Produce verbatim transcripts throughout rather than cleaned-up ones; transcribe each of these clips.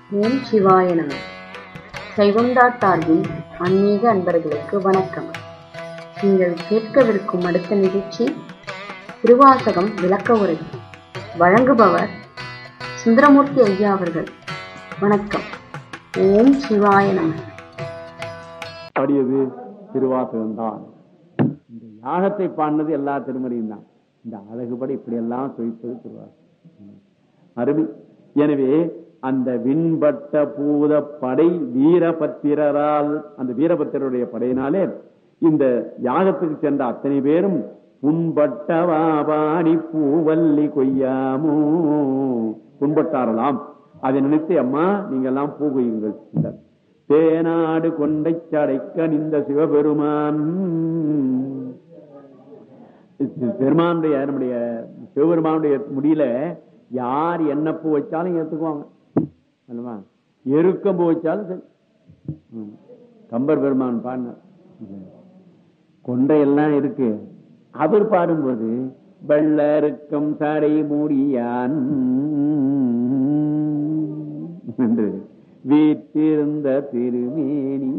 ஓம் சிவாய நம. சைவம்டாட் சார்பில் ஆன்மீக அன்பர்களுக்கு வணக்கம். நீங்கள் கேட்கவிருக்கும் அடுத்த நிகழ்ச்சி திருவாசகம் விளக்க உரை. வழங்குபவர் சுந்தரமூர்த்தி ஐயா அவர்கள். வணக்கம். ஓம் சிவாய நம. பாடியது திருவாசகம் தான். இந்த யாகத்தை பாடினது எல்லா திருமறையும் தான். இந்த அழகுபடி இப்படி எல்லாம் சுழிப்பது திருவாசகம். அருமை. எனவே அந்த விண்பட்ட பூத படை வீரபத்திரரால், அந்த வீரபத்திரருடைய படையினாலே இந்த யாகத்துக்கு சென்ற அத்தனை பேரும் புண்பட்ட வாபாடி பூவல்லி கொய்யாமோ புண்பட்டாரலாம். அதை நினைத்து அம்மா நீங்க எல்லாம் பூ கொய்யுங்கள். தேனாடு கொண்டை சடைக்க நின்ற சிவபெருமான், பெருமானுடைய நம்முடைய சிவபெருமானுடைய முடியல யார் என்ன பூ வச்சாலும் ஏத்துக்குவாங்க. எருக்கம் பூ வச்சாலும் சரி. கம்பர் பெருமான் பாடினார். கொண்டையெல்லாம் இருக்கு. அவர் பாடும்போது வெள்ளருக்கம் சடை மூடியான் என்று வீட்டிருந்த திருமேனி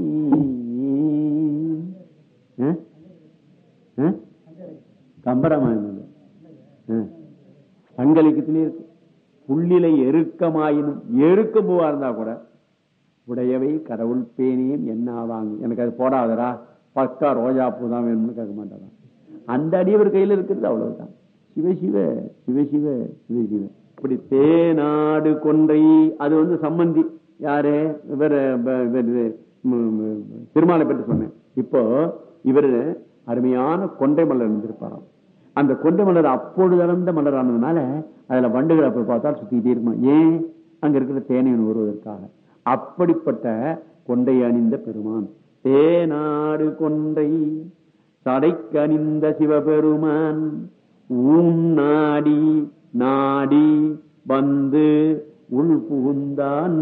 கம்பராமாயணம் சங்கலிக்கத்திலே இருக்கு. புள்ளிலை எருக்கமாயினும், எருக்கம் பூவா இருந்தா கூட உடையவை கடவுள் பேணியும் என்ன ஆவாங்க, எனக்கு அது போடாதரா பக்கா ரோஜா பூ தான் வேணும்னு கேட்க மாட்டாராம். அந்த அடியவர் கையில் இருக்கிறது அவ்வளவுதான். சிவசிவ சிவசிவ சிவசிவ. இப்படி தேனாடு கொன்றை, அது வந்து சம்பந்தி யாரு, இவர் திருமாலை பற்றி சொன்னேன். இப்போ இவர் அருமையான கொண்டை மலர் இருந்திருப்பாராம். அந்த கொண்டை மலர் அப்பொழுது அளந்த மலரானதுனால அதுல வண்டுகள் அப்படி பார்த்தா சுத்திக்கிட்டே இருக்குமா. ஏன்? அங்க இருக்கிற தேனையன் வருவதற்காக. அப்படிப்பட்ட கொண்டை அணிந்த பெருமான் தேனாடு கொண்டை சடைக்கு அணிந்த சிவபெருமான் ஊன் நாடி நாடி வந்து உள் புகுந்தான்.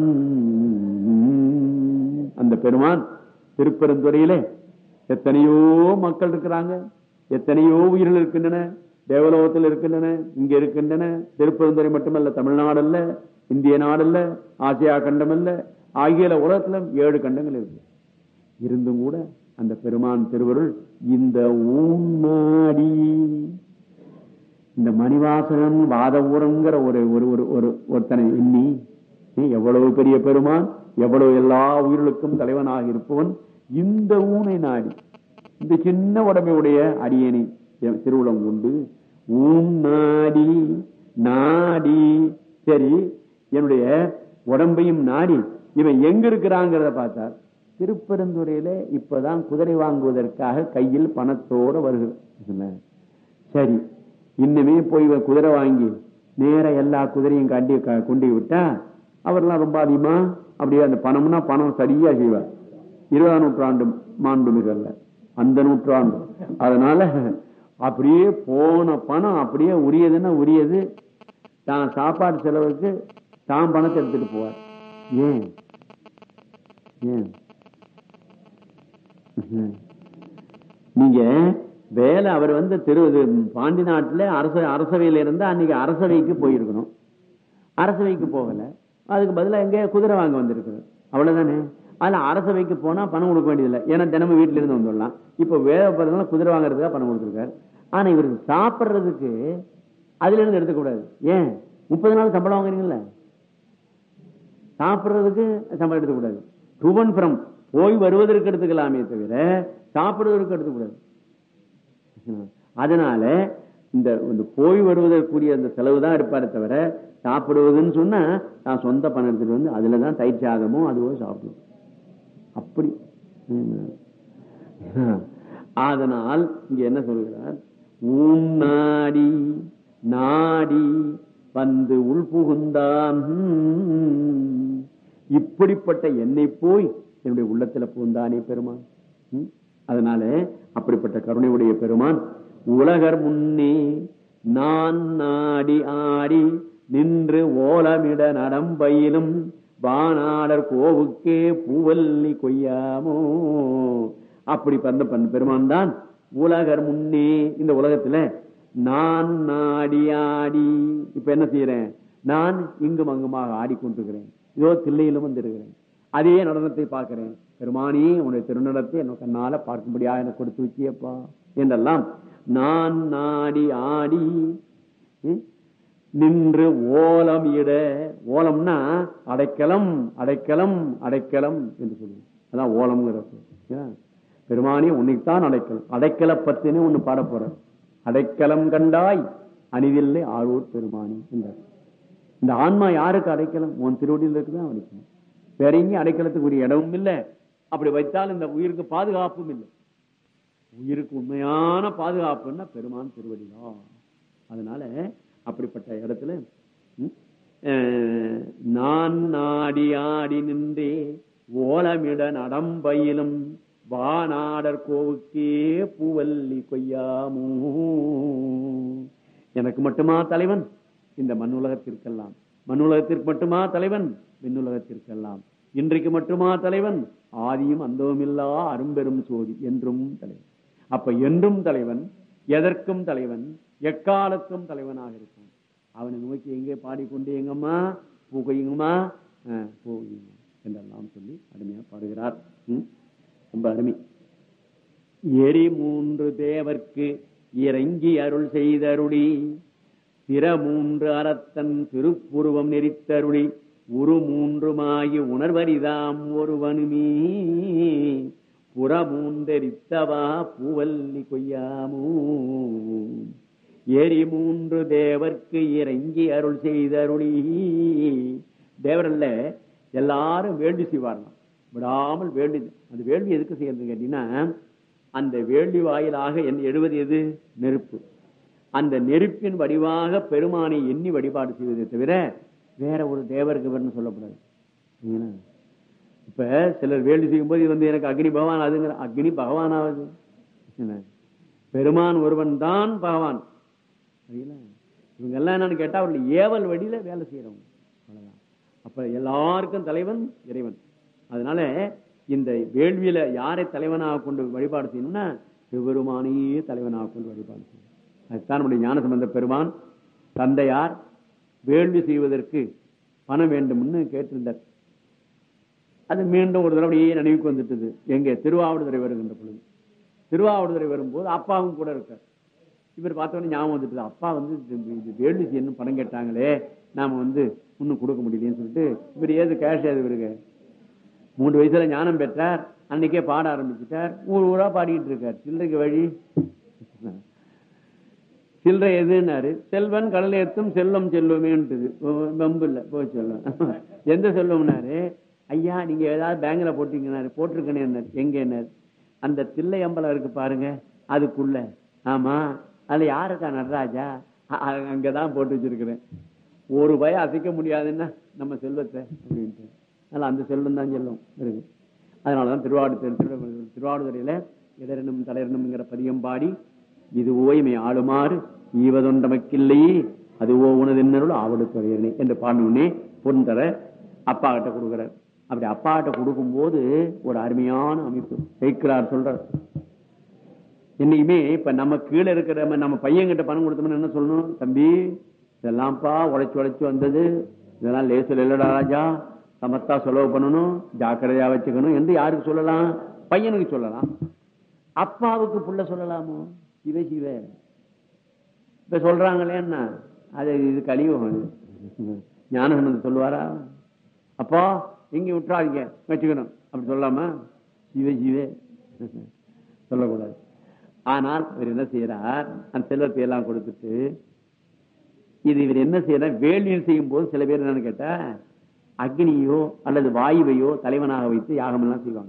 அந்த பெருமான் திருப்பெருந்துறையிலே எத்தனையோ மக்கள் இருக்கிறாங்க, எத்தனையோ உயிர்கள் இருக்கின்றன, தேவலோகத்தில் இருக்கின்றன, இங்க இருக்கின்றன. திருப்பெருந்துறை மட்டுமல்ல, தமிழ்நாடு அல்ல, இந்திய நாடல்ல, ஆசியா கண்டம் அல்ல, ஆகிய உலகத்துல ஏழு கண்டங்கள் இருக்கு. இருந்தும் கூட அந்த பெருமான் திருவருள் இந்த ஊன்மாடி, இந்த மணிவாசகன் வாத ஊரங்கிற ஒரு ஒரு ஒரு ஒருத்தனை எண்ணி, எவ்வளவு பெரிய பெருமான், எவ்வளவு எல்லா உயிர்களுக்கும் தலைவனாக இருப்பவன் இந்த ஊனை நாடி, இந்த சின்ன உடம்பையுடைய அடியேனை திருவுளம் கொண்டு ஊன் நாடி நாடி, சரி என்னுடைய உடம்பையும் நாடி இவன் எங்க இருக்கிறாங்கிறத பார்த்தார். திருப்பெருந்துறையில இப்பதான் குதிரை வாங்குவதற்காக கையில் பணத்தோட வருகிறது. சரி, இன்னுமே போய் குதிரை வாங்கி நேர எல்லா குதிரையும் கண்டி கொண்டு விட்டா அவர்லாம் ரொம்ப அதிகமா அப்படியே அந்த பணம்னா பணம் சரியா செய்வார். இருபதாம் நூற்றாண்டு மாண்பு மிகல்ல, அந்த நூற்றாண்டு. அதனால அப்படியே போன பணம் அப்படியே உரியதுன்னா உரியது. தான் சாப்பாடு செலவுக்கு தான் பணத்தை எடுத்துட்டு போவார். ஏன் ஏன் நீங்க வேலை அவர் வந்து திரு பாண்டி நாட்டுல அரச அரசவையில இருந்து அன்னைக்கு அரசவைக்கு போயிருக்கணும். அரசவைக்கு போகல, அதுக்கு பதிலா எங்க குதிரை வாங்க வந்திருக்கிறது. அவ்வளவுதானே. அதுல அரசவைக்கு போனா பணம் கொடுக்க வேண்டியதில்லை, ஏன்னா தினமும் வீட்டுல இருந்து வந்துடலாம். இப்ப வேலை போறதுனால குதிரை வாங்குறதுக்காக பணம் கொடுத்துருக்காரு. ஆனா இவருக்கு சாப்பிட்றதுக்கு அதுல இருந்து எடுத்துக்கூடாது. ஏன்? முப்பது நாள் சம்பளம் வாங்குறீங்கல்ல, சாப்பிட்றதுக்கு சம்பளம் எடுத்துக்கூடாது. டு அண்ட் ஃப்ரம் போய் வருவதற்கு எடுத்துக்கலாமே தவிர சாப்பிடுவதற்கு எடுத்துக்கூடாது. அதனால இந்த போய் வருவதற்குரிய அந்த செலவு தான் எடுப்பாரு தவிர சாப்பிடுவதுன்னு சொன்னா நான் சொந்த பணம் எடுத்துட்டு வந்து அதுலதான் தயிர் சாதமோ அதுவோ சாப்பிடுவோம். அப்படி. அதனால் இங்க என்ன சொல்கிறார்? ஊன் நாடி நாடி வந்து உள் புகுந்தான். இப்படிப்பட்ட என்னை போய் என்னுடைய உள்ளத்துல புகுந்தானே பெருமான். அதனால அப்படிப்பட்ட கருணையுடைய பெருமான் உலகர் முன்னே நான் நாடி ஆடி நின்று ஓலமிட நடம்பயிலும் வானாடர் கோவுக்கே பூவல்லி கொய்யாமோ. அப்படி பண்ண பெருமான் தான் உலகர் முன்னே இந்த உலகத்துல நான் நாடி ஆடி. இப்ப என்ன செய்யறேன்? நான் இங்கும் அங்குமாக ஆடிக்கொண்டிருக்கிறேன். இதோ தில்லையிலும் வந்து இருக்கிறேன், அதே நடனத்தை பார்க்கிறேன். பெருமானி உன்னுடைய திருநடத்தை என்ன கண்ணால பார்க்கும்படியா எனக்கு கொடுத்து வச்சியப்பா என்றெல்லாம் நான் நாடி ஆடி நின்று ஓலம் இட. ஓலம்னா அடைக்கலம், அடைக்கலம், அடைக்கலம் என்று சொல்லுவோம். அதான் ஓலம்ங்கிறது. பெருமானி உன்னைத்தான் அடைக்கலம். அடைக்கல பத்தினு ஒண்ணு பாட போற. அடைக்கலம் கண்டாய் அணிதில்லை ஆரூர் பெருமானி என்றார். இந்த ஆன்மா யாருக்கு அடைக்கலம்? உன் திருவடியில் இருக்குதான் அடைக்கலம். வேற எங்கேயும் அடைக்கலத்துக்கு உரிய இடமும் இல்லை. அப்படி வைத்தால் இந்த உயிருக்கு பாதுகாப்பும் இல்லை. உயிருக்கு உண்மையான பாதுகாப்புன்னா பெருமான் திருவடிதான். அதனால அப்படிப்பட்ட இடத்துல நான் நாடி ஆடி நின்றே ஓலமிட நடம்பயிலும் வானாடர் கோவுக்கே பூவல்லி கொய்யாமோ. எனக்கு மட்டுமா தலைவன் இந்த மண்ணுலகத்திற்கெல்லாம்? மண்ணுலகத்திற்கு மட்டுமா தலைவன்? விண்ணுலகத்திற்கெல்லாம். இன்றைக்கு மட்டுமா தலைவன்? ஆதியும் அந்தவுமில்லா அரும்பெரும் சோதி என்றும் தலைவன். அப்ப என்றும் தலைவன், எதற்கும் தலைவன், எக்காலத்தும் தலைவனாக இருக்கும். அவனை நோக்கி எங்கே பாடிக்கொண்டு எங்கம்மா பூகையுங்கம்மா பூகையுங்க என்றெல்லாம் சொல்லி அருமையா பாடுகிறார். ரொம்ப அருமை. எரி மூன்று தேவர்க்கு இறங்கி அருள் செய்தருளி பிற மூன்று அறத்தன் திருப்புருவம் நெறித்தருளி உரு மூன்றுமாகி உணர்வரிதாம் ஒருவனுமே புற மூன்றெரித்தவா பூவல்லி கொய்யாமோ. எரி மூன்று தேவர்க்கு இறங்கி அருள் செய்தருளி. தேவரல்ல எல்லாரும் வேள்வி செய்வார்கள், விடாமல் வேள்வி. அந்த வேள்வி எதுக்கு செய்யறது கேட்டீங்கன்னா, அந்த வேள்வி வாயிலாக என்ன எழுவது எது? நெருப்பு. அந்த நெருப்பின் வடிவாக பெருமானை எண்ணி வழிபாடு செய்வதை தவிர வேற ஒரு தேவருக்கு சொல்லக்கூடாது. இப்ப சிலர் வேள்வி செய்யும் போது வந்து எனக்கு அக்னி பகவான் அதுங்கிற. அக்னி பகவானாவது பெருமான் ஒருவன் தான் பகவான். இவங்க எல்லாம் என்னன்னு கேட்டா அவர்கள் ஏவல் வழியில வேலை செய்யறவங்க. அவ்வளவுதான். அப்ப எல்லாருக்கும் தலைவன் இறைவன். அதனால இந்த வேள்வியில யாரை தலைவனாக கொண்டு வழிபாடு செய்யணும்னா சிவபெருமானையே தலைவனாக கொண்டு வழிபாடு செய்யணும். அதுதான் நம்முடைய ஞானசம்பந்த பெருமான் தந்தையார் வேள்வி செய்வதற்கு பணம் வேண்டும்னு கேட்டிருந்தார். அது மீண்டும் ஒரு தடவையே நினைவுக்கு வந்துட்டது. எங்க திருவாவடுதுறை வருகின்ற பொழுது, திருவாவடுதுறை வரும்போது அப்பாவும் கூட இருக்கார். இவர் பார்த்தோன்னே ஞாபகம் வந்துட்டு, அப்பா வந்து இது வேள்வி செய்யணும் பணம் கேட்டாங்களே, நாம வந்து இன்னும் கொடுக்க முடியலன்னு சொல்லிட்டு இவர் ஏது கேஷ் ஏது இவருக்கு மூன்று வயசுல ஞானம் பெற்றார். அன்னைக்கே பாட ஆரம்பிச்சுட்டார். ஊர் ஊரா பாடிட்டு இருக்கார். சில்லறைக்கு வழி சில்லறை எதுன்னாரு, செல்வன் கடல் ஏத்தும் செல்வம் செல்வமேன்றது. பம்பு இல்ல போய் செல்வம். எந்த செல்வம்னாரு, ஐயா நீங்க ஏதாவது பேங்க்ல போட்டீங்கன்னாரு. போட்டிருக்கேன்னு. எங்க என்ன அந்த தில்லை அம்பலம் இருக்கு பாருங்க அதுக்குள்ள. ஆமா அதுல யாருக்கா நடராஜா? அங்கதான் போட்டு வச்சிருக்கிறேன். ஒரு பயம் அசைக்க முடியாதுன்னா நம்ம செல்வத்தை அப்படின்ட்டு. அதனால அந்த செல்வம் தான் செல்வம் இருக்கு. அதனாலதான் திருவாவடுதுறை திருவாவடுதுறையில இடரணும் தலையரணும்ங்கிற பதியம் பாடி இது ஓய்மை ஆளுமாறு ஈவதொண்டமைக்கில்லையே அதுவோ உனது என்னருள் ஆவடுத்துறையனே என்று பாடணுன்னே பொன் தர அப்பா கிட்ட கொடுக்கிறார். அப்படி அப்பா கிட்ட கொடுக்கும் போது ஒரு அருமையான அமைப்பு கேட்கிறார். சொல்றார், என்னைக்குமே இப்ப நம்ம கீழே இருக்கிற நம்ம பையன் கிட்ட பணம் கொடுத்தோம்னு என்ன சொல்லணும்? தம்பி இதெல்லாம்ப்பா உழைச்சு உழைச்சு வந்தது, இதெல்லாம் லேசில் இல்லடா ராஜா, சமத்தா செலவு பண்ணணும், ஜாக்கிரதையா வச்சுக்கணும் என்று யாருக்கு சொல்லலாம்? பையனுக்கு சொல்லலாம். அப்பாவுக்கு புள்ள சொல்லலாமோ? சிவ சிவ இப்ப சொல்றாங்களே என்ன அது இது கலியுகம். ஞானசம்பந்தர் சொல்லுவாரா? அப்பா எங்க விட்டுறாதீங்க வச்சுக்கணும் அப்படி சொல்லாம? சிவ சிவ சொல்லக்கூடாது. ஆனால் இவர் என்ன செய்யறார், அந்த செல்வத்தை எல்லாம் கொடுத்துட்டு இது இவர் என்ன செய்யறார், வேள்வியில் செய்யும் போது சில பேர் என்னன்னு கேட்டா அக்னியோ அல்லது வாயுவையோ தலைவனாக வைத்து யாகம் எல்லாம் செய்வாங்க.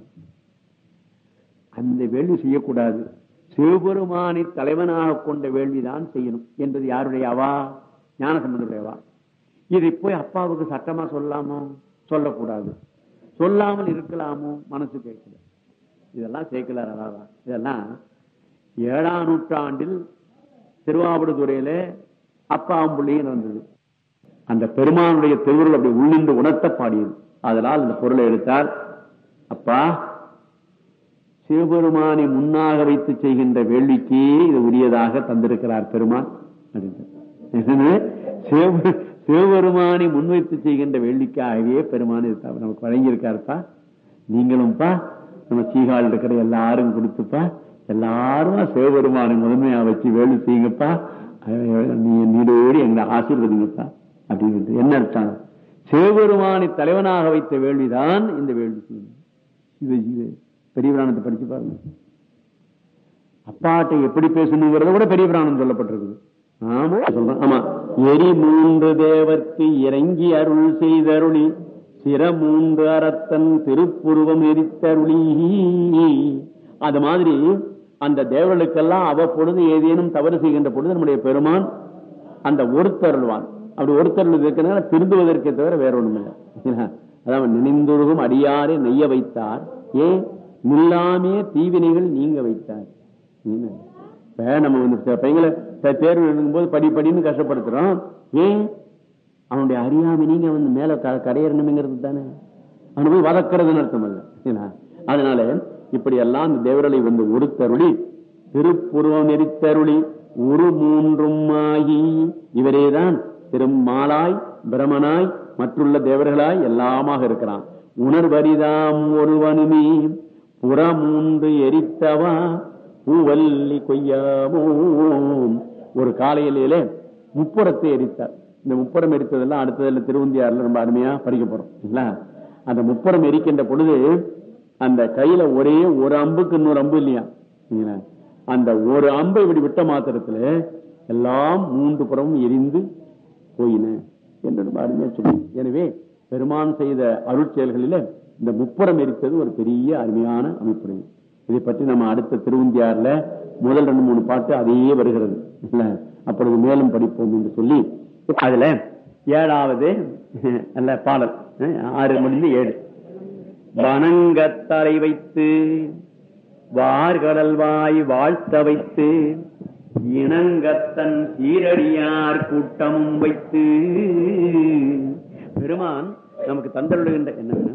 அந்த வேள்வி செய்யக்கூடாது. சிவபெருமானை தலைவனாக கொண்ட வேள்விதான் செய்யணும் என்பது யாருடைய அவா? ஞானசம்பந்தருடையவா. இதை போய் அப்பாவுக்கு சட்டமா சொல்லலாமோ? சொல்லக்கூடாது. சொல்லாமல் இருக்கலாமோ? மனசு கேட்கல. இதெல்லாம் சேர்க்கலார். அதான் இதெல்லாம் ஏழாம் நூற்றாண்டில் திருவாவடுதுறையில அப்பாவும் பிள்ளையும் வந்தது. அந்த பெருமானுடைய திருவுருள் அப்படி உள்ளின்று உணர்த்த பாடியது. அதனால் அந்த பொருளை எடுத்தார். அப்பா சிவபெருமானை முன்னாக வைத்து செய்கின்ற வேள்விக்கே இது உரியதாக தந்திருக்கிறார் பெருமான். சிவபெருமானை முன்வைத்து செய்கின்ற வேள்விக்காகவே பெருமான் நமக்கு வழங்கியிருக்காருப்பா. நீங்களும்பா நம்ம சீகால் இருக்கிற எல்லாரும் கொடுத்துப்பா, எல்லாரும் சிவபெருமானை முதன்மையா வச்சு வேள்வி செய்யுங்கப்பா, நீடோடி எங்களை ஆசீர்வதிங்கப்பா அப்படின்னு. என்ன அர்த்தம்? சிவபெருமானை தலைவனாக வைத்த வேள்விதான் இந்த வேள்வி. இது இது பெரிய புராணத்தை படிச்சு பாருங்க. அப்பாட்டை எப்படி பேசணுங்கிறத கூட பெரிய புராணம் சொல்லப்பட்டிருக்குது. ஆமா சொல்றேன். ஆமா, எரி மூன்று தேவர்க்கு இறங்கி அருள் செய்தருளி சிற மூன்று அறத்தன் திருப்புருவம் எரித்தருளி. அது மாதிரி அந்த தேவர்களுக்கெல்லாம் அவ்வப்பொழுது ஏதேனும் தவறு செய்கின்ற பொழுது நம்முடைய பெருமான் அந்த ஒருத்தருள்வான். அப்படி ஒருத்தருள் இருக்கிறதுனால திருந்துவதற்கே தவிர வேற ஒண்ணும் இல்லை. அதான் நினைந்துருகும் அடியாரை நெய்ய வைத்தார், ஏன் நில்லாமே தீவினைகள் நீங்க வைத்தார். நம்ம வந்து பையங்களை தேர்வு எழுதும் போது படி படின்னு கஷ்டப்படுத்துறோம். ஏன்? அவனுடைய அறியாமை நீங்க வந்து மேல கரையறணுங்கிறது தானே. அவனு போய் வதக்கிறதுன்னு அர்த்தம் அல்ல. அதனால இப்படி எல்லாம் இந்த தேவர்களை வந்து ஒருத்தருளி திருப்புருவம் எரித்தருளி ஒரு மூன்றும் ஆகி இவரேதான் திருமாலாய் பிரமனாய் மற்றுள்ள தேவர்களாய் எல்லாமாக இருக்கிறான். உணர்வரிதாம் ஒருவனுமே புறமூன்று எரித்தவா பூவல்லி கொய்யாமோ. ஒரு காலையிலே முப்புறத்தை எரித்தார். இந்த முப்புறம் எரித்ததெல்லாம் அடுத்ததுல திருவந்தியாறுல ரொம்ப அருமையா படிக்க போறோம். அந்த முப்புறம் எரிக்கின்ற பொழுது அந்த கையில ஒரே ஒரு அம்புக்கு இன்னொரு அம்பு இல்லையா, அந்த ஒரு அம்பை இப்படி விட்ட மாத்திரத்துல எல்லாம் மூன்று புறமும் எரிந்து போயின என்று ரொம்ப அருமையா சொல்லி. எனவே பெருமான் செய்த அருட்செயல்களில இந்த முப்புறம் எரித்தது ஒரு பெரிய அருமையான அமைப்பு. இதை பற்றி நம்ம அடுத்த திருவந்தியாறுல முதல் ரெண்டு மூணு பாட்டு அதையே வருகிறது இல்ல, அப்பொழுது மேலும் படிப்போம் என்று சொல்லி அதுல ஏழாவது அல்ல பாடல் ஆறு முடிந்து ஏழு. வணங்கத்தலை வைத்து வார்கடல் வாய் வாழ்த்த வைத்து இணங்கத்தன் சீரடியார் கூட்டமும் வைத்து. பெருமான் நமக்கு தந்தருளுகின்ற என்ன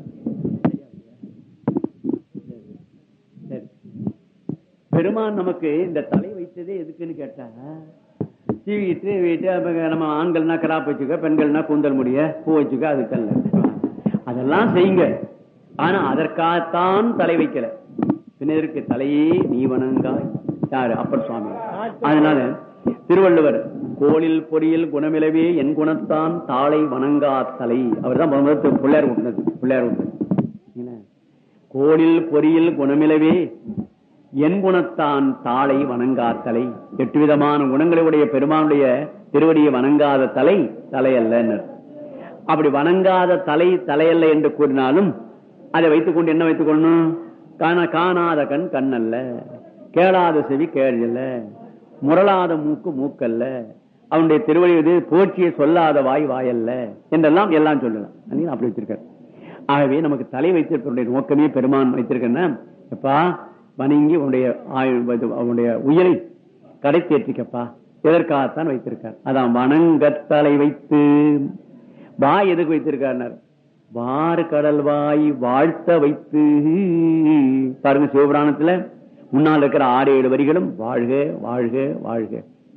பெருமான் நமக்கு இந்த தலை வைத்ததே எதுக்குன்னு கேட்டா, சீவிட்டு வீட்டு நம்ம ஆண்கள்னா கிராப் வச்சுக்க, பெண்கள்னா கூந்தல் முடிய பூ வச்சுக்க, அதுக்கல்ல. அதெல்லாம் செய்யுங்க. ஆனா அதற்காகத்தான் தலை வைக்கல. பின்னருக்கு தலையே நீ வணங்காய் யாரு? அப்பர் சுவாமி. அதனால திருவள்ளுவர் கோளில் பொறியில் குணமிலவே என் குணத்தான் தாளை வணங்கா தலை. அவர் தான் பிள்ளையார் விட்டுனது. பிள்ளையார் விட்டுனது கோளில் பொறியில் குணமிலவே என் குணத்தான் தாளை வணங்காத்தலை. எட்டு விதமான குணங்களுடைய பெருமானுடைய திருவடியை வணங்காத தலை தலையல்ல. அப்படி வணங்காத தலை தலையல்ல என்று கூறினாலும் அதை வைத்துக் கொண்டு என்ன வைத்துக் கொள்ளணும்? காண காணாத கண் கண்ணல்ல, கேளாத செவி கேள்வியல்ல, முரளாத மூக்கு மூக்கல்ல, அவனுடைய திருவடி போற்றியை சொல்லாத வாய் வாயல்ல என்றெல்லாம் எல்லாம் சொல்லலாம். அப்படி வச்சிருக்காரு. ஆகவே நமக்கு தலை வைத்திருப்பவருடைய நோக்கமே பெருமான் வைத்திருக்கேன்னா, எப்பா வணங்கி உன்னுடைய அவனுடைய உயிரை கடை தேற்றிக்கப்பா, எதற்காகத்தான் வைத்திருக்கார். அதான் வணங்கத்தலை வைத்து. வாய் எதுக்கு வைத்திருக்கார்? வார் கடல் வாய் வாழ்த்த வைத்து. பாருங்க, சிவபுராணத்துல முன்னால் இருக்கிற ஆறு ஏழு வரிகளும் வாழ்க வாழ்க வாழ்க,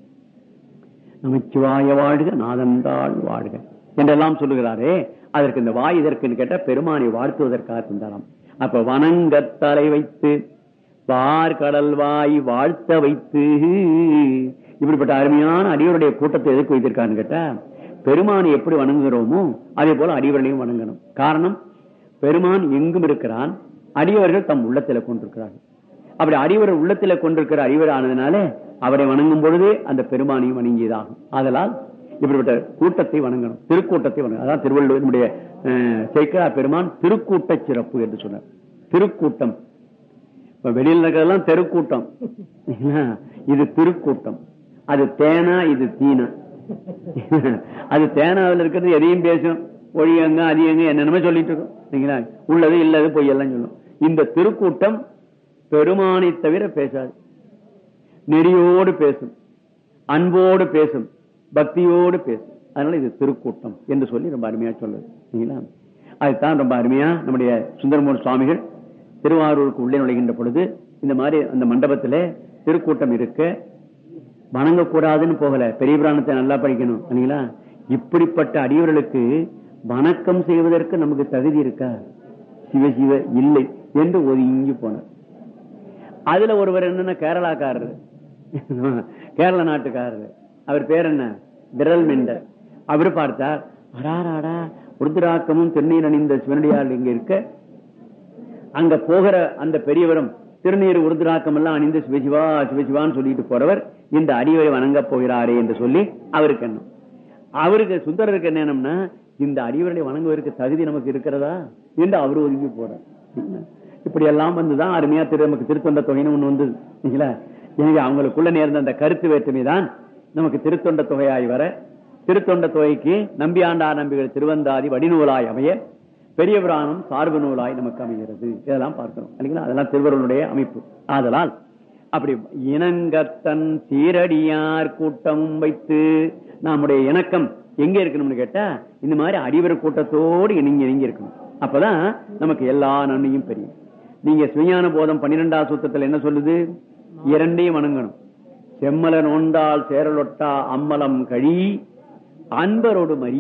நமச்சிவாய வாழ்க, நாதந்தாள் வாழ்க என்றெல்லாம் சொல்லுகிறாரே. அதற்கு இந்த வாய் இதற்குன்னு கேட்ட பெருமானை வாழ்த்துவதற்காக தந்தாராம். அப்ப வணங்கத்தலை வைத்து வார் கடல் வாய் வாழ்த்த வைத்து. இப்படிப்பட்ட அருமையான அடியவருடைய கூட்டத்தை எதுக்கு வைத்திருக்காருன்னு கேட்டா, பெருமானை எப்படி வணங்குகிறோமோ அதே போல அடியவர்களையும் வணங்கணும். காரணம், பெருமான் எங்கும் இருக்கிறான், அடியவர்கள் தம் உள்ளத்தில கொண்டிருக்கிறார்கள். அப்படி அடியவர் உள்ளத்தில கொண்டிருக்கிற அடியவர் ஆனதுனால அவரை வணங்கும் பொழுது அந்த பெருமானையும் வணங்கியதாகும். ஆதலால் இப்படிப்பட்ட கூட்டத்தை வணங்கணும், திருக்கூட்டத்தை வணங்கணும். அதான் திருவள்ளுவனுடைய சேக்கிழார் பெருமான் திருக்கூட்ட சிறப்பு என்று சொன்னார். திருக்கூட்டம் இப்ப வெளியில் இருக்கிறதெல்லாம் தெருக்கூட்டம், இது திருக்கூட்டம். அது தேனா, இது தீனா. அது தேனாவில் இருக்கிறது எதையும் பேசும், ஒழியங்க அதிகங்க என்னென்னமே சொல்லிட்டு இருக்கோம். உள்ளது இல்லது பொய்யெல்லாம் சொல்லும். இந்த திருக்கூட்டம் பெருமானை தவிர பேசாது, நெறியோடு பேசும், அன்போடு பேசும், பக்தியோடு பேசும். அதனால இது திருக்கூட்டம் என்று சொல்லி ரொம்ப அருமையா சொல்லுது. அதுதான் ரொம்ப அருமையா நம்முடைய சுந்தரமூர் சுவாமிகள் திருவாரூருக்கு உள்ளே நுழைகின்ற பொழுது இந்த மாதிரி அந்த மண்டபத்திலே திருக்கூட்டம் இருக்க வணங்கக்கூடாதுன்னு போகல. பெரிய புராணத்தை நல்லா படிக்கணும் இல்லைங்களா? இப்படிப்பட்ட அடியவர்களுக்கு வணக்கம் செய்வதற்கு நமக்கு தகுதி இருக்கா? சிவசிவ இல்லை என்று ஒதுங்கி போனார். அதுல ஒருவர் என்னன்னா கேரளாக்காரர், கேரள நாட்டுக்காரர். அவர் பேர் என்ன? விரல் மெண்டர். அவரு பார்த்தார், அடாராடா ருத்ராக்கமும் திருநீர் அணிந்த சிவனடியார் இங்க இருக்க, அங்க போகிற அந்த பெரியவரும் திருநீர் உருதுராக்கம் எல்லாம் அணிந்து சிவசிவா சிவசிவான்னு சொல்லிட்டு போறவர் இந்த அடியவரை வணங்க போகிறாரே என்று சொல்லி அவருக்கு என்ன, அவருக்கு சுந்தரருக்கு என்னன்னா இந்த அடியவர்களை வணங்குவதற்கு தகுதி நமக்கு இருக்கிறதா என்று அவரு ஒதுங்கி போறார். இப்படி எல்லாம் வந்துதான் அருமையா திரு நமக்கு திருத்தொண்ட தொகைன்னு ஒண்ணு வந்தது. எனவே அவங்களுக்குள்ள நேர்ந்த அந்த கருத்து வேற்றுமை தான் நமக்கு திருத்தொண்ட தொகையாய் வர, திருத்தொண்ட தொகைக்கு நம்பியாண்டார் நம்பிகள் திருவந்தாதி வடிநூலாய் அமைய, பெரிய புராணம் சார்பு நூலாய் நமக்கு அமைகிறது. இதெல்லாம் பார்க்கிறோம் இல்லைங்களா? அதெல்லாம் திருவருளுடைய அமைப்பு. ஆதலால் அப்படி இணங்கத்தன் சீரடியார் கூட்டமும் வைத்து நம்முடைய இணக்கம் எங்க இருக்கணும்னு கேட்டா இந்த மாதிரி அடிவர் கூட்டத்தோடு இணங்கி இணங்கி இருக்கணும். அப்பதான் நமக்கு எல்லா நன்மையும் பெரியும். நீங்க சுஞான போதம் பன்னிரெண்டாம் சூத்திரத்தில் என்ன சொல்லுது? இரண்டையும் வணங்கணும். செம்மல நோண்டால் சேரலொட்டா அம்மலம் கழி அன்பரோடு மறி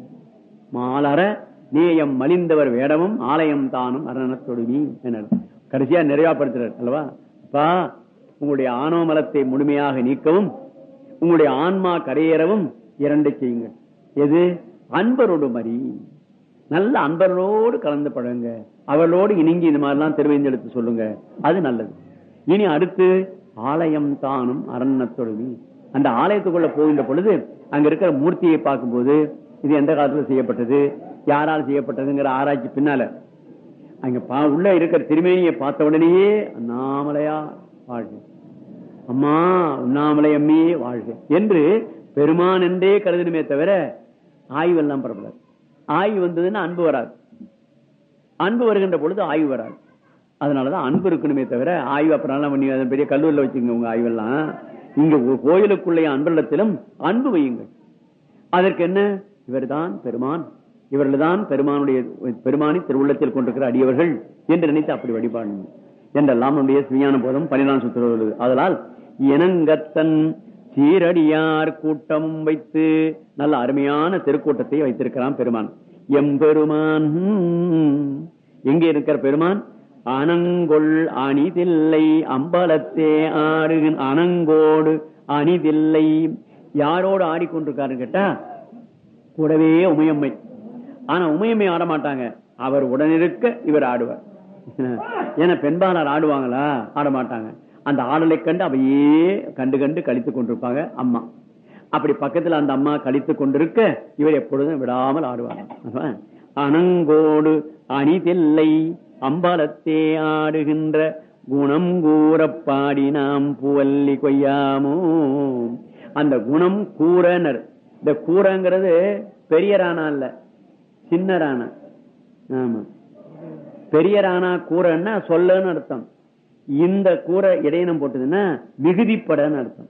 மாலர நேயம் மலிந்தவர் வேடமும் ஆலயம் தானும் அரணத்தொடுமி என கடைசியா நிறைவாப்படுத்துறார் அல்லவா? அப்பா, உங்களுடைய ஆணவமலத்தை முழுமையாக நீக்கவும் உங்களுடைய ஆன்மா கரையேறவும் இரண்டு செய்யுங்கள். எது? அன்பரோடு மறி, நல்ல அன்பரோடு கலந்து பழங்க, அவர்களோடு இணங்கி இந்த மாதிரிலாம் திருவைந்தெடுத்து சொல்லுங்க, அது நல்லது. இனி அடுத்து ஆலயம் தானும் அரண்மத்தொடுமி. அந்த ஆலயத்துக்குள்ள போகின்ற பொழுது அங்க இருக்கிற மூர்த்தியை பார்க்கும்போது இது எந்த காலத்துல செய்யப்பட்டது, யாரால் செய்யப்பட்டதுங்கிற ஆராய்ச்சி பின்னால அங்க உள்ள இருக்கிற திருமேனியை பார்த்த உடனேயே அண்ணாமலையா வாழ்க, அம்மா உண்ணாமலை அம்மே வாழ்க என்று பெருமான் என்றே கருதணுமே தவிர ஆய்வெல்லாம் பரப்படாது. ஆய்வு வந்ததுன்னா அன்பு வராது, அன்பு வருகின்ற பொழுது ஆய்வு வராது. அதனாலதான் அன்பு இருக்கணுமே தவிர ஆய்வு அப்புறம் பண்ணி பெரிய கல்லூரில் வச்சுங்க உங்க ஆய்வெல்லாம். இங்க கோயிலுக்குள்ளே அன்பரிடத்திலும் அன்பு வையுங்கள். அதற்கு என்ன? இவர்தான் பெருமான், இவர்கள் தான் பெருமானுடைய பெருமானி திருவுள்ளத்தில் கொண்டிருக்கிற அடியவர்கள் என்று நினைத்து அப்படி வழிபாடு என்றெல்லாம் நம்முடைய சுஞான போதம் பன்னிரண்டாம் சூத்திரம். அதனால் இணங்கத்தன் சீரடியார் கூட்டமும் வைத்து நல்ல அருமையான திருக்கூட்டத்தை வைத்திருக்கிறான் பெருமான். எம்பெருமான் எங்கே இருக்கிற பெருமான்? அனங்கொள் அணிதில்லை அம்பலத்தே ஆடுகின் அனங்கோடு அணிதில்லை. யாரோடு ஆடிக்கொண்டிருக்காருன்னு கேட்டா கூடவே உமையம்மை. ஆனா உமையம்மை ஆட மாட்டாங்க, அவர் உடனிருக்க இவர் ஆடுவார். ஏன்னா பெண்பாளர் ஆடுவாங்களா? ஆட மாட்டாங்க. அந்த ஆடலை கண்டு அவையே கண்டு கண்டு கழித்துக் கொண்டிருப்பாங்க அம்மா. அப்படி பக்கத்துல அந்த அம்மா கழித்துக் கொண்டிருக்க இவர் எப்பொழுதும் விடாமல் ஆடுவாங்க. அனங்கோடு அணிதில்லை அம்பலத்தே ஆடுகின்ற குணம் கூற பாடி நாம் பூவல்லி கொய்யாமோ. அந்த குணம் கூறனர். இந்த கூறங்கிறது பெரிய ராணா இல்ல, சின்ன ராணா. ஆமா, பெரிய ராணா கூறன்னா சொல்லன்னு அர்த்தம். இந்த கூற இடையினம் போட்டதுன்னா மிகுதிப்படன்னு அர்த்தம்.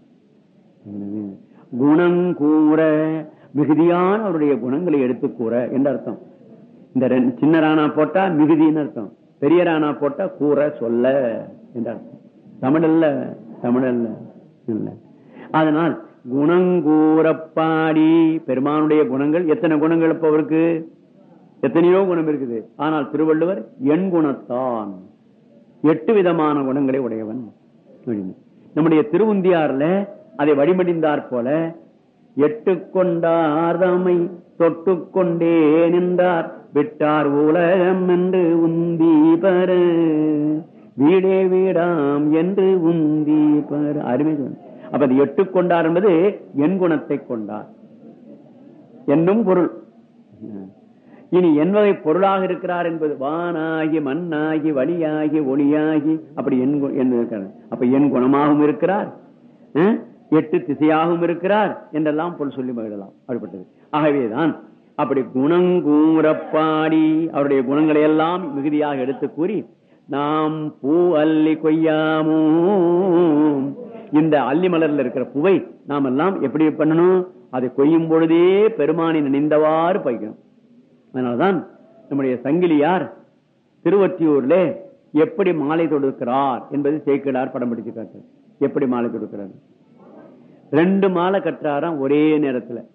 குணம் கூற மிகுதியான அவருடைய குணங்களை எடுத்து கூற என்று அர்த்தம். இந்த சின்ன ராணா போட்டா மிகுதின்னு அர்த்தம், பெரிய ராணா போட்டா கூற சொல்ல என்ற அர்த்தம். தமிழ் அல்ல, தமிழ் அல்ல இல்ல. அதனால் குணங்கூறப்பாடி பெருமானுடைய குணங்கள் எத்தனை குணங்கள் இப்ப அவருக்கு எத்தனையோ குணம் இருக்குது. ஆனால் திருவள்ளுவர் எண் குணத்தான் எட்டு விதமான குணங்களை உடையவன். நம்முடைய திருவுந்தியார்ல அதை வழிமடிந்தார் போல எட்டு கொண்டார் தம்மை தொட்டு கொண்டே நின்றார் விட்டார் உலகம் என்று உந்தி பர வீடே வீடாம் என்று உந்தி பர. அருமை. அப்ப அது எட்டு கொண்டார் என்பது என் குணத்தை கொண்டார் என்னும் பொருள். இனி என் வகை பொருளாக இருக்கிறார் என்பது வானாகி மண்ணாகி வழியாகி ஒளியாகி அப்படி என் இருக்கிறார். அப்ப என் குணமாகவும் இருக்கிறார், எட்டு திசையாகவும் இருக்கிறார் என்றெல்லாம் பொருள் சொல்லி மகிழலாம். அப்படிப்பட்டது. ஆகவேதான் அப்படி குணங்கூறப்பாடி அவருடைய குணங்களை எல்லாம் மிகுதியாக எடுத்து கூறி நாம் பூ அல்லி கொய்யாமோ. இந்த அல்லி மலர்ல இருக்கிற பூவை நாம் எல்லாம் எப்படி பண்ணணும்? அதை கொய்யும் பொழுதே பெருமானை நினைந்தவாறு பைக்கணும். அதனால்தான் நம்முடைய சங்கிலியார் திருவொற்றியூர்ல எப்படி மாலை தொடுக்கிறார் என்பது சேக்கிழார் படம் பிடிச்சு காட்டுறார். எப்படி மாலை தொடுக்கிறார்? ரெண்டு மாலை கட்டுறாராம் ஒரே நேரத்துல.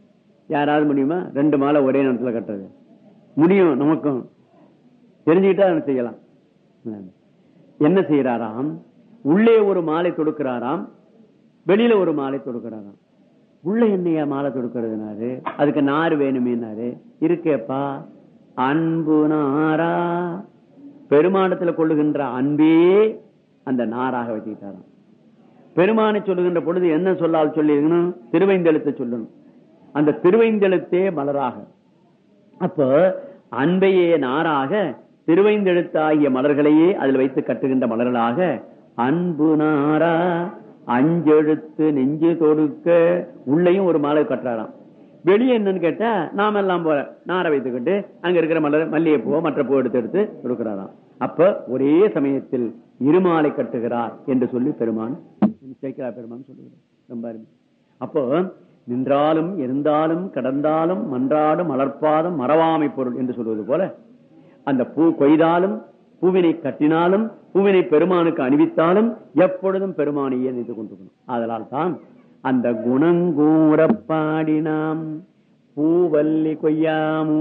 யாராவது முடியுமா? ரெண்டு மாலை ஒரே நேரத்துல கட்டுறது முடியும், நமக்கும் தெரிஞ்சுக்கிட்டா செய்யலாம். என்ன செய்யறாராம்? உள்ளே ஒரு மாலை தொடுக்கிறாராம், வெளியில ஒரு மாலை தொடுக்கிறாராம். உள்ள என்னையா மாலை தொடுக்கிறதுனாரு? அதுக்கு நார் வேணுமேனாரு. இருக்கேப்பா, அன்பு நாரா, பெருமானத்துல கொள்ளுகின்ற அன்பே அந்த நாராக வச்சுக்கிட்டாராம். பெருமானை சொல்லுகின்ற பொழுது என்ன சொல்லால் சொல்லிருக்கணும்? திருவைந்தெழுத்தை சொல்லணும். அந்த திருவைந்தெழுத்தே மலராக, அப்ப அன்பையே நாராக, திருவைந்தெழுத்தாகிய மலர்களையே அதில் வைத்து கட்டுகின்ற மலர்களாக, அன்பு நாரா அஞ்செழுத்து நெஞ்சு தொடுக்க, உள்ளையும் ஒரு மாலை கட்டுறாராம். வெளியே என்னன்னு கேட்டா, நாம எல்லாம் போல நாரை வைத்துக்கிட்டு அங்க இருக்கிற மலர் மல்லிகை பூவோ மற்ற பூ எடுத்து எடுத்து கொடுக்கிறாராம். அப்ப ஒரே சமயத்தில் இருமாலை கட்டுகிறார் என்று சொல்லி பெருமான் சேக்கிழார் பெருமான் சொல்லுகிறார். ரொம்ப அருமை. அப்போ நின்றாலும் இருந்தாலும் கடந்தாலும் மன்றாடும் மலர்ப்பாதம் மறவாமை பொருள் என்று சொல்வது போல, அந்த பூ கொய்தாலும் பூவினை கட்டினாலும் பூவினை பெருமானுக்கு அணிவித்தாலும் எப்பொழுதும் பெருமானையே நினைத்து கொண்டிருக்கணும். அதனால் தான் அந்த குணங்கூறப்பாடினாம் பூவல்லி கொய்யாமூ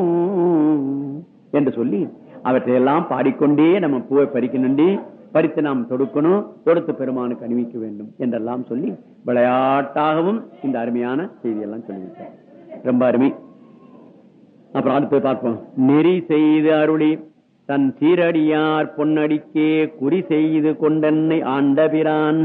என்று சொல்லி அவற்றையெல்லாம் பாடிக்கொண்டே நம்ம பூவை பறிக்கணுண்டி, பறித்து நாம் தொடுக்கணும், தொடுத்து பெருமானுக்கு அணிவிக்க வேண்டும் என்றெல்லாம் சொல்லி விளையாட்டாகவும் இந்த அருமையான செய்தியெல்லாம் சொல்லிவிட்டார். ரொம்ப அருமை. அப்புறம் அடுத்து பார்ப்போம். நெறி செய்து அருளி தன் சீரடியார் பொன்னடிக்கே குறி செய்து கொண்டென்னை ஆண்டபிரான்.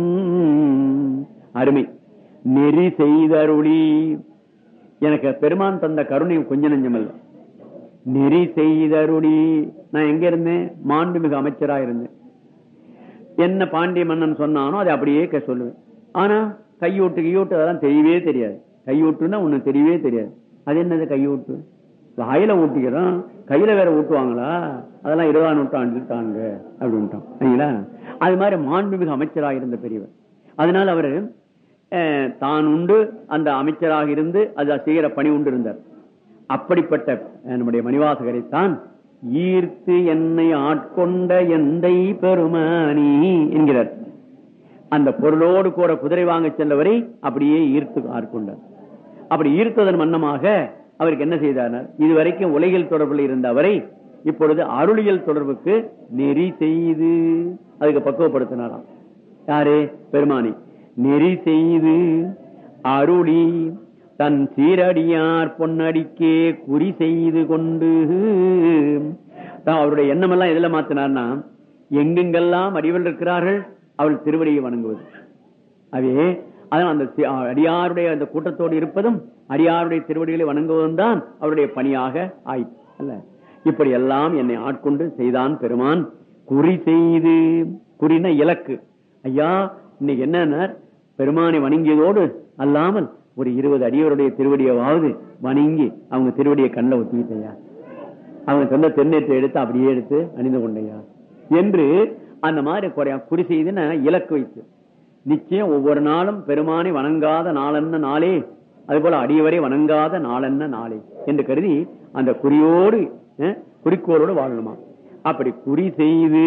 அருமை. நெறி செய்தருளி, எனக்கு பெருமான் தந்த கருணை கொஞ்ச நெஞ்சமல்ல. நெறி செய்தருளி, நான் எங்க இருந்தேன்? மாண்புமிகு அமைச்சரா இருந்தேன். என்ன பாண்டிய மன்னன் சொன்னானோ அதை அப்படியே சொல்லுவேன். ஆனா கையூட்டு கையூட்டு அதெல்லாம் தெரியவே தெரியாது. கையூட்டுன்னா ஒண்ணு தெரியவே தெரியாது. அது என்னது கையூட்டு? வாயில ஊட்டிக்கிறோம், கையில வேற ஊட்டுவாங்களா? அதெல்லாம் இருபதாம் நூற்றாண்டு தாங்க அப்படின்ட்டான். அது மாதிரி மாண்புமிகு அமைச்சராக இருந்த பெரியவர். அதனால அவரு தான் உண்டு அந்த அமைச்சராக இருந்து அது செய்கிற பணி உண்டு இருந்தார். அப்படிப்பட்ட நம்முடைய மணிவாசகரைத்தான் ஈர்த்து என்னை ஆட்கொண்ட எந்தை பெருமானி என்கிறார். அந்த பொருளோடு கூட குதிரை வாங்க சென்றவரை அப்படியே ஈர்த்து ஆட்கொண்டார். அப்படி ஈர்த்ததன் மன்னமாக அவருக்கு என்ன செய்தார்? இதுவரைக்கும் உலகில் தொடர்பில் இருந்த அவரை இப்பொழுது அருளியல் தொடர்புக்கு நெறி செய்து அதுக்கு பக்குவப்படுத்தினாராம். யாரு? பெருமானி. நெறி செய்து அருளி தன் சீரடியார் பொன்னடிக்கே குறி செய்து கொண்டு, அவருடைய எண்ணம் எல்லாம் எதுல மாத்தினார்னா, எங்கெங்கெல்லாம் அடிவள் இருக்கிறார்கள் அவள் திருவடியை வணங்குவது. அவே அதனால் அந்த அடியாருடைய அந்த கூட்டத்தோடு இருப்பதும் அடியாருடைய திருவடிகளை வணங்குவதும் தான் அவருடைய பணியாக ஆயிற்று அல்ல. இப்படி எல்லாம் என்னை ஆட்கொண்டு செய்தான் பெருமான். குறி செய்து, குறின இலக்கு. ஐயா இன்னைக்கு என்ன, பெருமானை வணங்கியதோடு அல்லாமல் ஒரு இருபது அடியோருடைய திருவடியாவது வணங்கி அவங்க திருவடியை கண்ணில் ஒத்திக்கிட்டையா, அவங்க சொந்த தென்னேற்றை எடுத்து அப்படியே எடுத்து அணிந்து கொண்டையா என்று அந்த மாதிரி குறையா குறி செய்துன்னு இலக்கு வைத்து, நிச்சயம் ஒவ்வொரு நாளும் பெருமானை வணங்காத நாளென்ன நாளே, அது போல அடியவரை வணங்காத நாளென்ன நாளே என்று கருதி அந்த குறியோடு குறிக்கோளோடு வாழணுமா. அப்படி குறி செய்து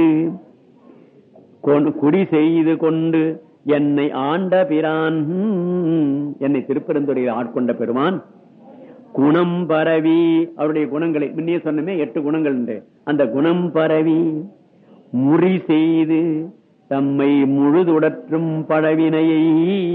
குறி செய்து கொண்டு என்னை ஆண்ட பிரான், என்னை திருப்பெருந்துறையில் ஆட்கொண்ட பெருமான். குணம் பரவி, அவருடைய குணங்களை முன்னே சொன்னமே எட்டு குணங்கள் உண்டு. அந்த குணம் பரவி முறி செய்து தம்மை முழுதுடற்றும் பழவினையை,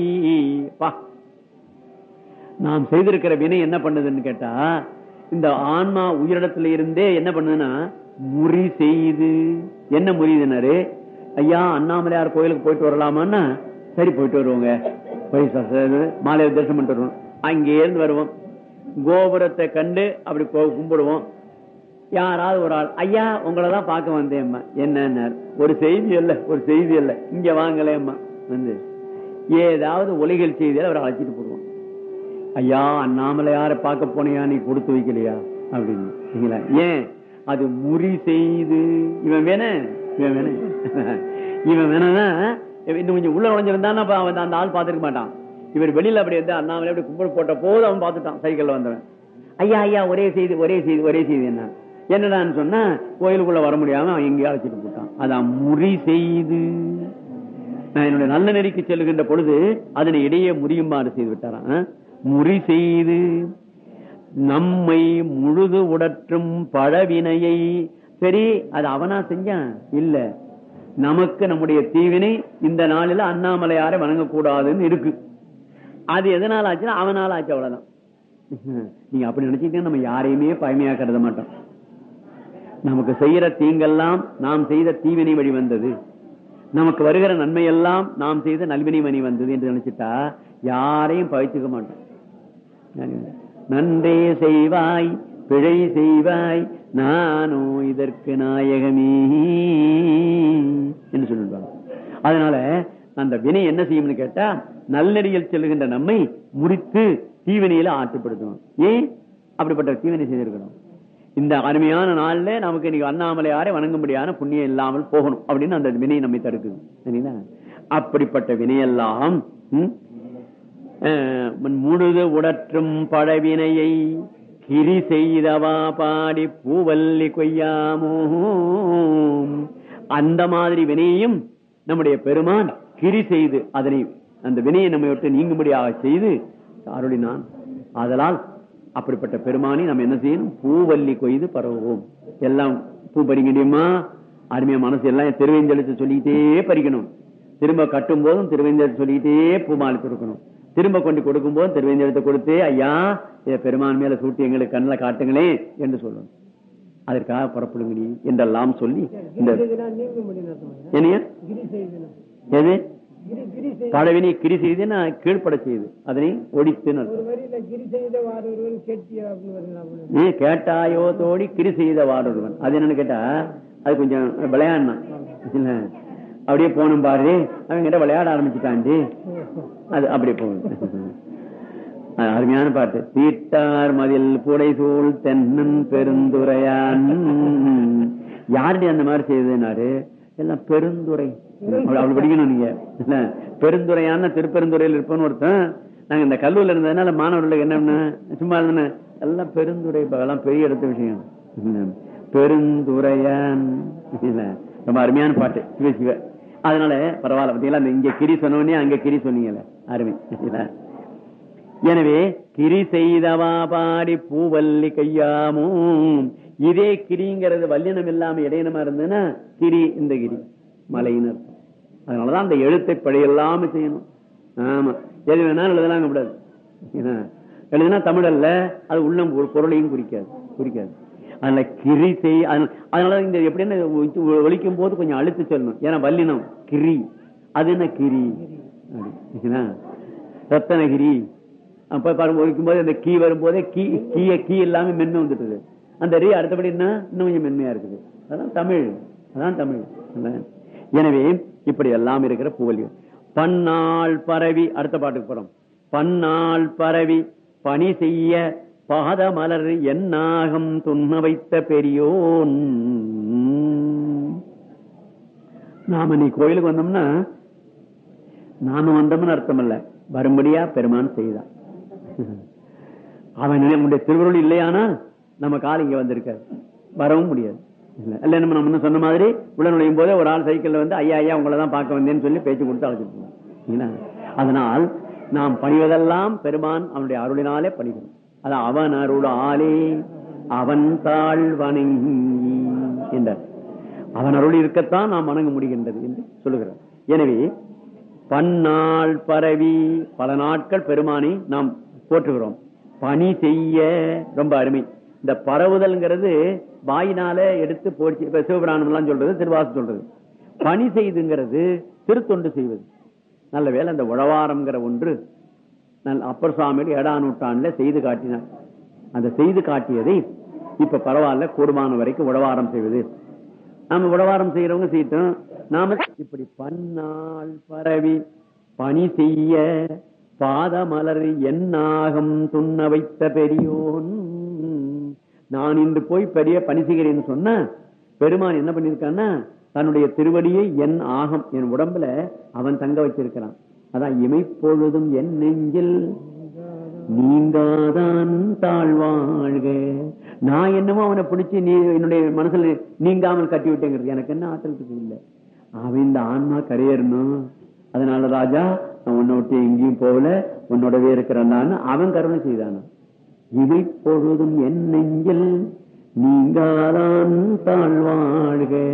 நாம் செய்திருக்கிற வினை என்ன பண்ணுதுன்னு கேட்டா, இந்த ஆன்மா உயிரிடத்துல இருந்தே என்ன பண்ணுதுன்னா முறி செய்து. என்ன முறிதுனாரு? ஐயா அண்ணாமலையார் கோயிலுக்கு போயிட்டு வரலாமான்னா, சரி போயிட்டு வருவோங்க, மாலையை தரிசனம் பண்ணிட்டு வருவோம். அங்கே இருந்து வருவோம், கோபுரத்தை கண்டு அப்படி கும்பிடுவோம். யாராவது ஒரு ஆள், ஐயா உங்களை தான் பார்க்க வந்தேம்மா. என்ன ஒரு செய்தி அல்ல, ஒரு செய்தி அல்ல, இங்க வாங்கலேம்மா வந்து ஏதாவது உலகில் செய்தியால் அவரை அழைச்சிட்டு போடுவோம். ஐயா அண்ணாமலையார பார்க்க போனியா, நீ கொடுத்து வைக்கலையா அப்படின்னு. ஏன்? அது முறி செய்து. இவன் வேண இவன் வேண இவன் வேணா இன்னும் கொஞ்சம் உள்ள நுழைஞ்சிருந்தான்னா அந்த ஆள் பார்த்துருக்க மாட்டான். இவர் வெளியில அப்படி வந்து அண்ணாமலை அப்படி கும்பிடு போட்ட போது அவன் பார்த்துட்டான். சைக்கிள்ல வந்தவன், ஐயா ஐயா ஒரே செய்தி ஒரே செய்தி ஒரே செய்தி என்ன என்னடான்னு சொன்னா, கோயிலுக்குள்ள வர முடியாம அவன் எங்கேயும் அழைச்சிட்டு போட்டான். அதான் முறி செய்து. நான் என்னுடைய நல்ல நெறிக்கு செல்லுகின்ற பொழுது அதனை இடையே முறியுமாறு செய்து விட்டாரான். முறி செய்து நம்மை முழுது உடற்றும் பழவினையை. சரி, அது அவனா செஞ்சான் இல்ல, நமக்கு நம்முடைய தீவினை இந்த நாளில அண்ணாமலையாரை வணங்கக்கூடாதுன்னு இருக்கு. அது எதனால ஆச்சுன்னா அவனால ஆச்சு, அவ்வளவுதான். நீங்க அப்படி நினைச்சீங்கன்னா நம்ம யாரையுமே பயமையா கருத மாட்டோம். நமக்கு செய்யற தீங்கெல்லாம் நாம் செய்த தீவினை வழி வந்தது, நமக்கு வருகிற நன்மையெல்லாம் நாம் செய்த நல்வினை வழி வந்தது என்று நினைச்சிட்டா யாரையும் பழிச்சுக்க மாட்டோம். நன்றே செய்வாய் பிழை செய்வாய் நானோ இதற்கு நாயகமே என்று சொல்லிடுவாங்க. அதனால அந்த வினை என்ன செய்யும்னு கேட்டா நல்லடியில் செல்கின்ற நம்மை முறித்து தீவினையில ஆற்றுப்படுத்தும். ஏன் அப்படிப்பட்ட தீவினை செய்திருக்கணும்? இந்த அருமையான நாள்ல நமக்கு இன்னைக்கு அண்ணாமலையாரை வணங்கும்படியான புண்ணியம் இல்லாமல் போகணும் அப்படின்னு அந்த வினை நம்மை தடுக்குது. சரிங்களா? அப்படிப்பட்ட வினையெல்லாம் முழுது உடற்றும் பழவினையை கிரி செய்தவா பாடி பூவல்லி கொய்யாமோ. அந்த மாதிரி வினையையும் நம்முடைய பெருமான் கிரி செய்து அதனை அந்த வினையை நம்மை விட்டு நீங்கும்படியாக செய்து அருளினான். ஆதலால் அப்படிப்பட்ட பெருமானி நம்ம என்ன செய்யணும்? பூவல்லி கொய்து பரவுவோம். எல்லாம் பூ பறிக்கணுமா? அருமையா மனசு எல்லாம் திருவேந்தெழுத்து சொல்லிக்கிட்டே பறிக்கணும். திரும்ப கட்டும் போதும் திருவேந்தெழுத்து சொல்லிக்கிட்டே பூ மாலை கொடுக்கணும். திரும்ப கொண்டு கொடுக்கும் போது திருவேந்தெழுத்தை கொடுத்து ஐயா இதை பெருமான் மேல சூட்டி எங்களுக்கு கண்ணில் காட்டுங்களே என்று சொல்லணும். அதற்காக புறப்படுங்கடி என்றெல்லாம் சொல்லி இந்த எது பழவினை கிரி செய்து நான் கீழ்பட செய்து அதனை ஒடித்து கேட்டாயோ தோடி கிரி செய்த வாடொருவன். அது என்னன்னு கேட்டா அது கொஞ்சம் விளையாடினான் இல்ல, அப்படியே போனும் பாரு அவங்க கிட்ட விளையாட ஆரம்பிச்சுட்டாண்டி. அது அப்படியே போகுது. அருமையான பாட்டு. தீட்டார் மதில் புடைசூழ் தென்னன் பெருந்துரையான். யாருடைய அந்த மாதிரி செய்ததுனாரு? எல்லாம் பெருந்துரை. அப்படி படிக்கணும் நீங்க. பெருந்துரையான திருப்பெருந்துறையில் இருப்போன்னு ஒருத்தன். நாங்க இந்த கல்லூரில இருந்ததுனால மாணவர்களுக்கு என்ன சும்மா இருந்தேன்னு எல்லாம் பெருந்துரை எல்லாம் பெரிய எடுத்த விஷயம். பெருந்துரையான் ரொம்ப அருமையான பாட்டு. சிவ சிவ. அதனால பரவாயில்ல. பார்த்தீங்களா, இங்க கிரி சொன்னோடனே அங்க கிரி சொன்னீங்கல்ல, அருமை. எனவே கிரி செய்தவா பாடி பூவல்லி கையாமோ. இதே கிரிங்கிறது வல்லினம் இல்லாம இடையினமா இருந்ததுன்னா கிரி இந்த கிரி மலைன்னு இருக்கும். அதனாலதான் அந்த எழுத்தை பழையெல்லாம செய்யணும். ஆமா, எது வேணாலும் எழுதலாம் கூடாது. எழுதுனா தமிழ் அல்ல, அது உள்ளம் பொருளையும் குறிக்காது குறிக்காது அதனால கிரி செய். அதனால இந்த எப்படின்னு ஒழிக்கும் போது கொஞ்சம் அழுத்து சொல்லணும். ஏன்னா வல்லினம் கிரி, அது என்ன கிரி ரத்தனகிரி. அப்ப பாருங்க ஒழிக்கும் போது அந்த கீ வரும்போதே கீ கீய கீ எல்லாமே மென்மை வந்துட்டுது. அந்த ரீ அடுத்தபடி என்ன இன்னும் கொஞ்சம் மென்மையா இருக்குது. அதான் தமிழ், அதான் தமிழ். எனவே இப்படி எல்லாம் இருக்கிற புகழ் பன்னாள் பரவி. அடுத்த பாட்டுக்கு போறோம். பன்னாள் பரவி பணி செய்ய பாத மலர் என்னாகம் துண்ண வைத்த பெரியோன். நாம நீ கோயிலுக்கு வந்தோம்னா நாம வந்தோம்னு அர்த்தம் இல்ல, வரும்படியா பெருமான் செய்தான். அவன் நம்முடைய திருவருள் இல்லையானா நம்ம கால் இங்க வந்திருக்காது, வரவும் முடியாது. இல்ல நம்ம நம்ம சொன்ன மாதிரி உள்ள நுழையும் போதே ஒரு ஆள் சைக்கிள்ல வந்து ஐயா ஐயா உங்களை தான் பார்க்க வந்தேன்னு சொல்லி பேச்சு கொடுத்து அழைச்சிருக்கோம். அதனால் நாம் பணிவதெல்லாம் பெருமான் அவனுடைய அருளினாலே பணிகிறோம். அதான் அவன் அருளாலே அவன் தாழ் வணங்கி என்றார். அவன் அருள் இருக்கத்தான் நாம் வணங்க முடிகின்றது என்று சொல்லுகிறார். எனவே பன்னாள் பரவி பல நாட்கள் பெருமானை நாம் போற்றுகிறோம். பணி செய்ய ரொம்ப அருமை. இந்த பரவுதல்ங்கிறது வாயினால எடுத்து போச்சு. இப்ப சிவபிராணம் எல்லாம் சொல்றது, திருவாசம் சொல்றது. பணி செய்துங்கிறது திருத்தொண்டு செய்வது. நல்ல வேலை அந்த உழவாரம்ங்கிற ஒன்று அப்பர் சுவாமியோட ஏழாம் நூற்றாண்டுல செய்து காட்டினார். அந்த செய்து காட்டியதை இப்ப பரவாயில்ல, கூடுமான வரைக்கும் உழவாரம் செய்வது. நாம உழவாரம் செய்யறவங்க செய்யட்டும். நாம இப்படி பன்னாள் பரவி பணி செய்ய பாத மலர் என்னாகம் துண்ண வைத்த பெரியோன். நான் இன்று போய் பெரிய பணி செய்கிறேன்னு சொன்ன பெருமான் என்ன பண்ணிருக்கான்னா தன்னுடைய திருவடியை என் ஆகம் என் உடம்புல அவன் தங்க வச்சிருக்கிறான். அதான் இமைப்பொழுதும் என் நெஞ்சில் நீங்காதான் தாழ்வாழ்க. நான் என்னமோ அவனை பிடிச்சி நீ என்னுடைய மனசுல நீங்காமல் கட்டி விட்டேங்கிறது எனக்கு என்ன ஆற்றல் இல்லை. அவன் இந்த ஆன்மா கரையேறணும். அதனால ராஜா நான் உன்னை விட்டு எங்கேயும் போகல, உன்னோடவே இருக்கிறான்னு அவன் கருணை செய்தான. இவை பொழுதும் என் நெஞ்சில் நீங்காதான் தாழ்வாழ்க